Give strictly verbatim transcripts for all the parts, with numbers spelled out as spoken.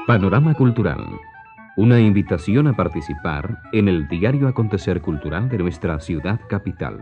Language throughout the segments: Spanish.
Panorama Cultural. Una invitación a participar en el diario acontecer cultural de nuestra ciudad capital.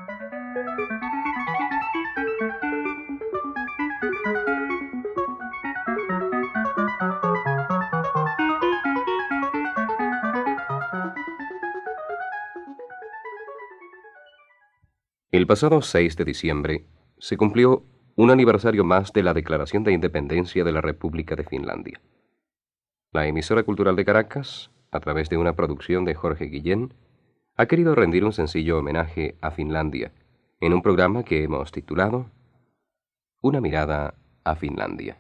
El pasado seis de diciembre se cumplió un aniversario más de la Declaración de Independencia de la República de Finlandia. La emisora cultural de Caracas, a través de una producción de Jorge Guillén, ha querido rendir un sencillo homenaje a Finlandia en un programa que hemos titulado Una mirada a Finlandia.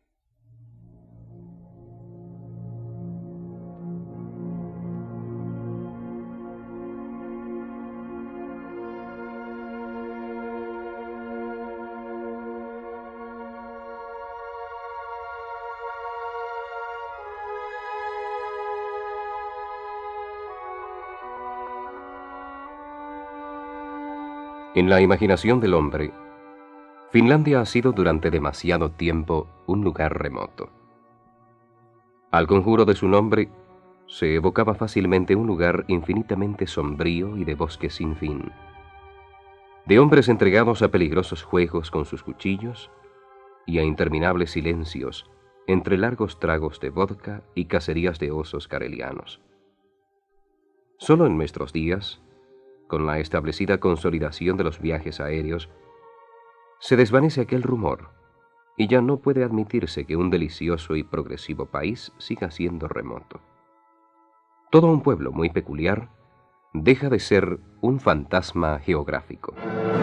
En la imaginación del hombre, Finlandia ha sido durante demasiado tiempo un lugar remoto. Al conjuro de su nombre, se evocaba fácilmente un lugar infinitamente sombrío y de bosques sin fin, de hombres entregados a peligrosos juegos con sus cuchillos y a interminables silencios entre largos tragos de vodka y cacerías de osos karelianos. Solo en nuestros días, con la establecida consolidación de los viajes aéreos, se desvanece aquel rumor y ya no puede admitirse que un delicioso y progresivo país siga siendo remoto. Todo un pueblo muy peculiar deja de ser un fantasma geográfico.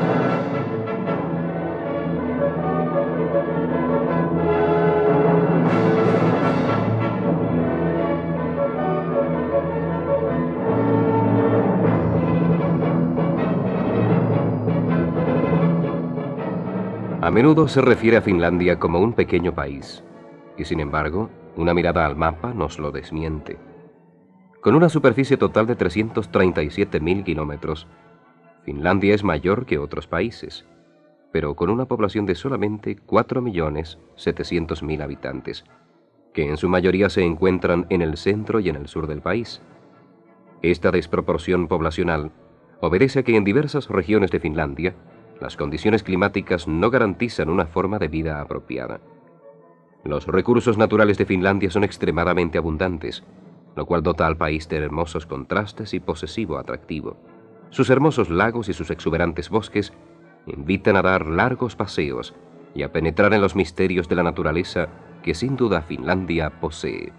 A menudo se refiere a Finlandia como un pequeño país, y sin embargo, una mirada al mapa nos lo desmiente. Con una superficie total de trescientos treinta y siete mil kilómetros, Finlandia es mayor que otros países, pero con una población de solamente cuatro millones setecientos mil habitantes, que en su mayoría se encuentran en el centro y en el sur del país. Esta desproporción poblacional obedece a que en diversas regiones de Finlandia las condiciones climáticas no garantizan una forma de vida apropiada. Los recursos naturales de Finlandia son extremadamente abundantes, lo cual dota al país de hermosos contrastes y posesivo atractivo. Sus hermosos lagos y sus exuberantes bosques invitan a dar largos paseos y a penetrar en los misterios de la naturaleza que sin duda Finlandia posee.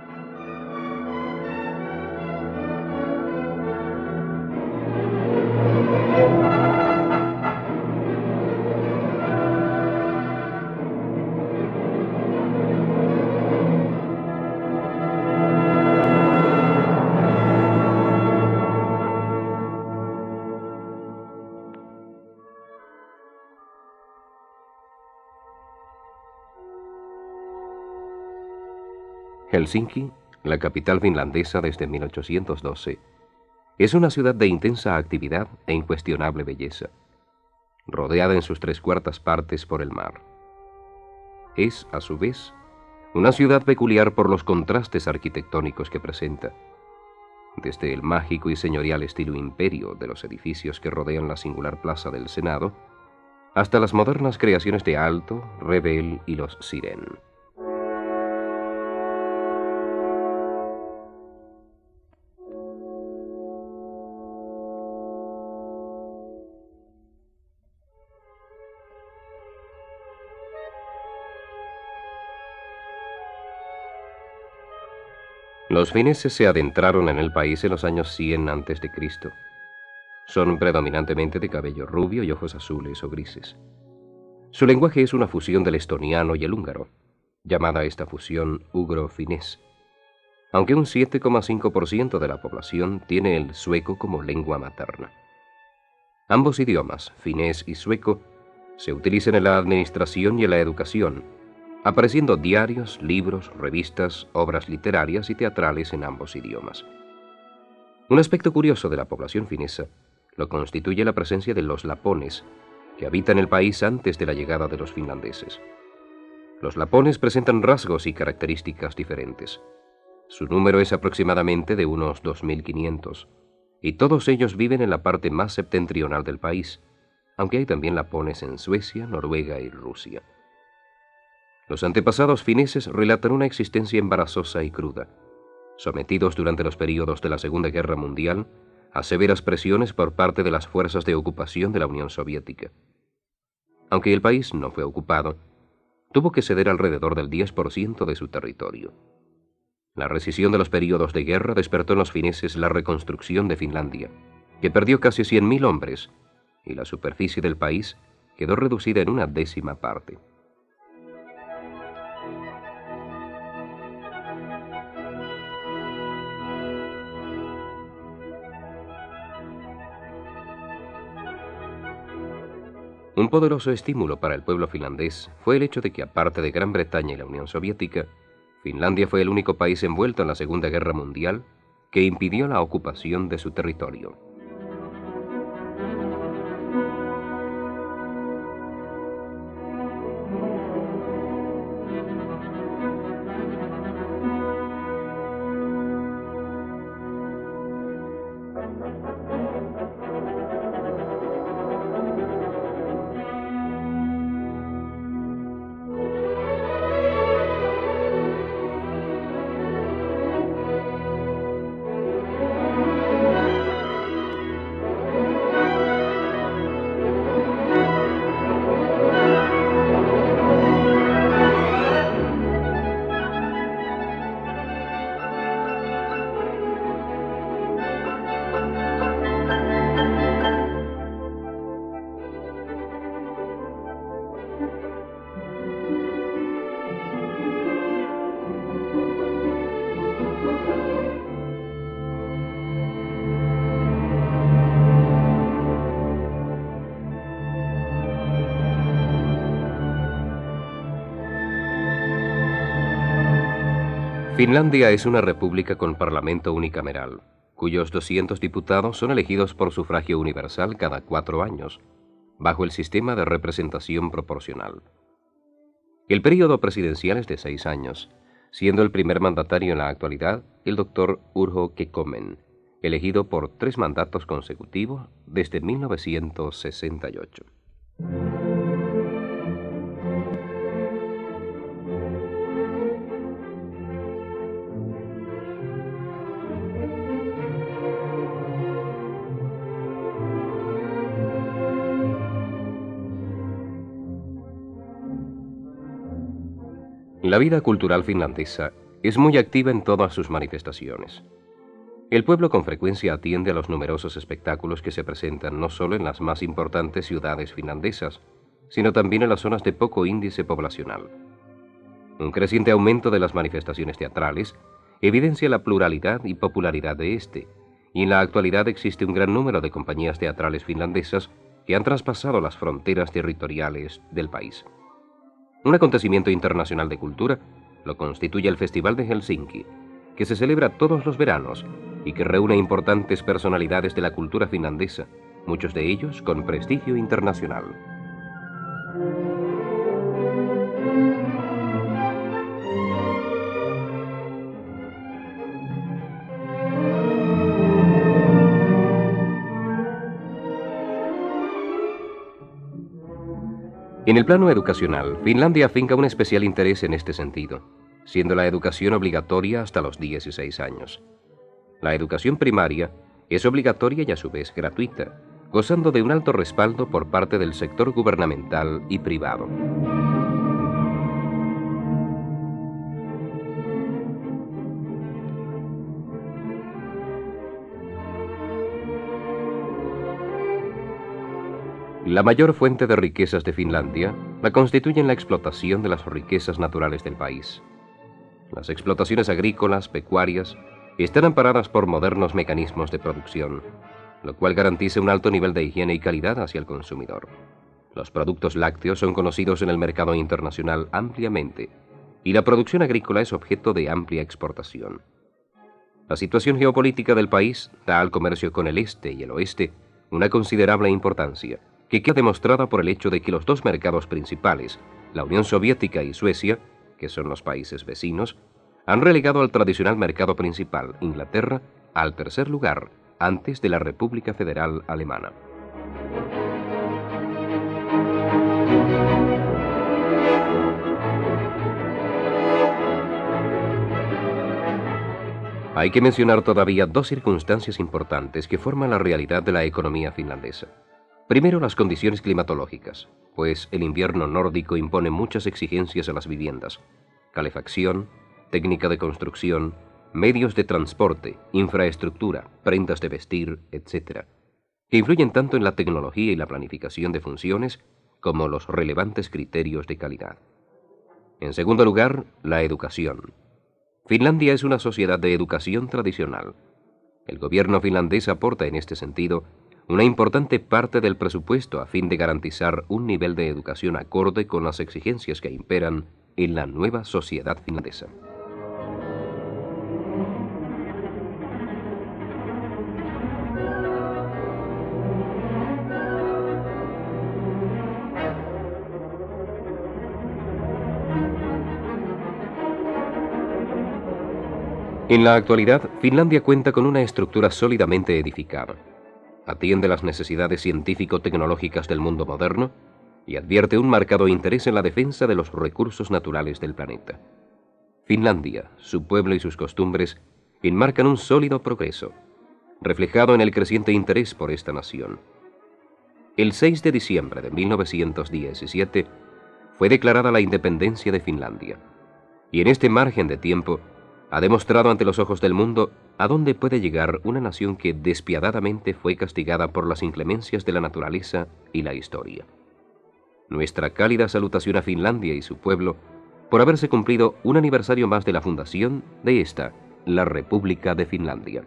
Helsinki, la capital finlandesa desde mil ochocientos doce, es una ciudad de intensa actividad e incuestionable belleza, rodeada en sus tres cuartas partes por el mar. Es, a su vez, una ciudad peculiar por los contrastes arquitectónicos que presenta, desde el mágico y señorial estilo imperio de los edificios que rodean la singular plaza del Senado, hasta las modernas creaciones de Aalto, Rebel y los Siren. Los fineses se adentraron en el país en los años cien antes de Cristo. Son predominantemente de cabello rubio y ojos azules o grises. Su lenguaje es una fusión del estoniano y el húngaro, llamada esta fusión ugro-finés, aunque un siete coma cinco por ciento de la población tiene el sueco como lengua materna. Ambos idiomas, finés y sueco, se utilizan en la administración y en la educación, apareciendo diarios, libros, revistas, obras literarias y teatrales en ambos idiomas. Un aspecto curioso de la población finesa lo constituye la presencia de los lapones, que habitan el país antes de la llegada de los finlandeses. Los lapones presentan rasgos y características diferentes. Su número es aproximadamente de unos dos mil quinientos, y todos ellos viven en la parte más septentrional del país, aunque hay también lapones en Suecia, Noruega y Rusia. Los antepasados fineses relatan una existencia embarazosa y cruda, sometidos durante los períodos de la Segunda Guerra Mundial a severas presiones por parte de las fuerzas de ocupación de la Unión Soviética. Aunque el país no fue ocupado, tuvo que ceder alrededor del diez por ciento de su territorio. La rescisión de los períodos de guerra despertó en los fineses la reconstrucción de Finlandia, que perdió casi cien mil hombres, y la superficie del país quedó reducida en una décima parte. Un poderoso estímulo para el pueblo finlandés fue el hecho de que, aparte de Gran Bretaña y la Unión Soviética, Finlandia fue el único país envuelto en la Segunda Guerra Mundial que impidió la ocupación de su territorio. Finlandia es una república con parlamento unicameral, cuyos doscientos diputados son elegidos por sufragio universal cada cuatro años, bajo el sistema de representación proporcional. El período presidencial es de seis años, siendo el primer mandatario en la actualidad el doctor Urho Kekkonen, elegido por tres mandatos consecutivos desde mil novecientos sesenta y ocho. La vida cultural finlandesa es muy activa en todas sus manifestaciones. El pueblo con frecuencia atiende a los numerosos espectáculos que se presentan no solo en las más importantes ciudades finlandesas, sino también en las zonas de poco índice poblacional. Un creciente aumento de las manifestaciones teatrales evidencia la pluralidad y popularidad de este, y en la actualidad existe un gran número de compañías teatrales finlandesas que han traspasado las fronteras territoriales del país. Un acontecimiento internacional de cultura lo constituye el Festival de Helsinki, que se celebra todos los veranos y que reúne importantes personalidades de la cultura finlandesa, muchos de ellos con prestigio internacional. En el plano educacional, Finlandia afinca un especial interés en este sentido, siendo la educación obligatoria hasta los dieciséis años. La educación primaria es obligatoria y a su vez gratuita, gozando de un alto respaldo por parte del sector gubernamental y privado. La mayor fuente de riquezas de Finlandia la constituyen la explotación de las riquezas naturales del país. Las explotaciones agrícolas, pecuarias, están amparadas por modernos mecanismos de producción, lo cual garantiza un alto nivel de higiene y calidad hacia el consumidor. Los productos lácteos son conocidos en el mercado internacional ampliamente, y la producción agrícola es objeto de amplia exportación. La situación geopolítica del país da al comercio con el este y el oeste una considerable importancia, que queda demostrada por el hecho de que los dos mercados principales, la Unión Soviética y Suecia, que son los países vecinos, han relegado al tradicional mercado principal, Inglaterra, al tercer lugar, antes de la República Federal Alemana. Hay que mencionar todavía dos circunstancias importantes que forman la realidad de la economía finlandesa. Primero, las condiciones climatológicas, pues el invierno nórdico impone muchas exigencias a las viviendas: calefacción, técnica de construcción, medios de transporte, infraestructura, prendas de vestir, etcétera, que influyen tanto en la tecnología y la planificación de funciones como los relevantes criterios de calidad. En segundo lugar, la educación. Finlandia es una sociedad de educación tradicional. El gobierno finlandés aporta en este sentido una importante parte del presupuesto a fin de garantizar un nivel de educación acorde con las exigencias que imperan en la nueva sociedad finlandesa. En la actualidad, Finlandia cuenta con una estructura sólidamente edificada. Atiende las necesidades científico-tecnológicas del mundo moderno y advierte un marcado interés en la defensa de los recursos naturales del planeta. Finlandia, su pueblo y sus costumbres enmarcan un sólido progreso, reflejado en el creciente interés por esta nación. El seis de diciembre de mil novecientos diecisiete fue declarada la independencia de Finlandia, y en este margen de tiempo ha demostrado ante los ojos del mundo a dónde puede llegar una nación que despiadadamente fue castigada por las inclemencias de la naturaleza y la historia. Nuestra cálida salutación a Finlandia y su pueblo por haberse cumplido un aniversario más de la fundación de esta, la República de Finlandia.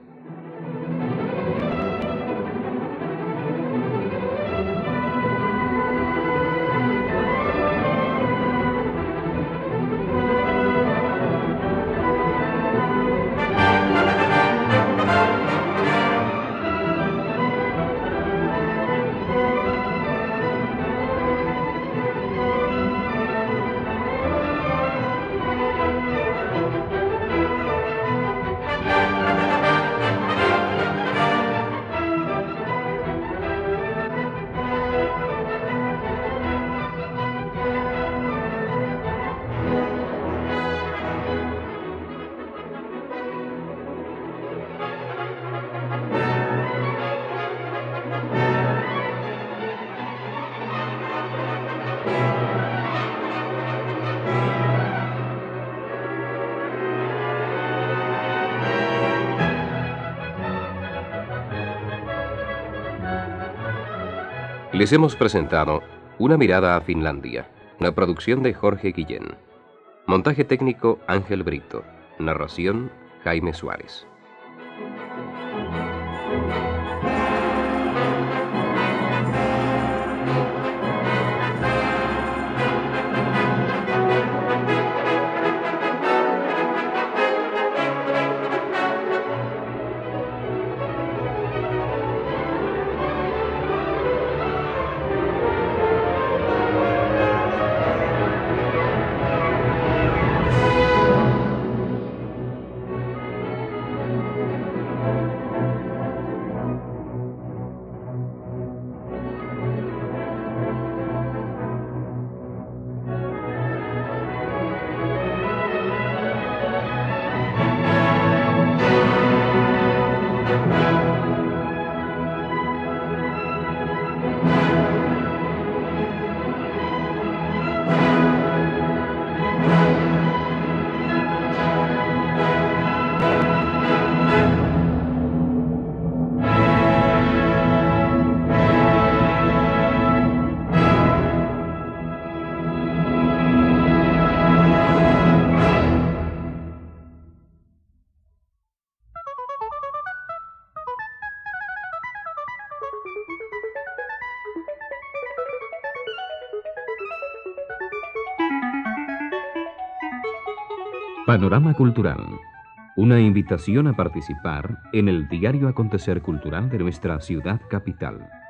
Les hemos presentado Una mirada a Finlandia, una producción de Jorge Guillén. Montaje técnico Ángel Brito. Narración Jaime Suárez. Panorama Cultural. Una invitación a participar en el diario acontecer cultural de nuestra ciudad capital.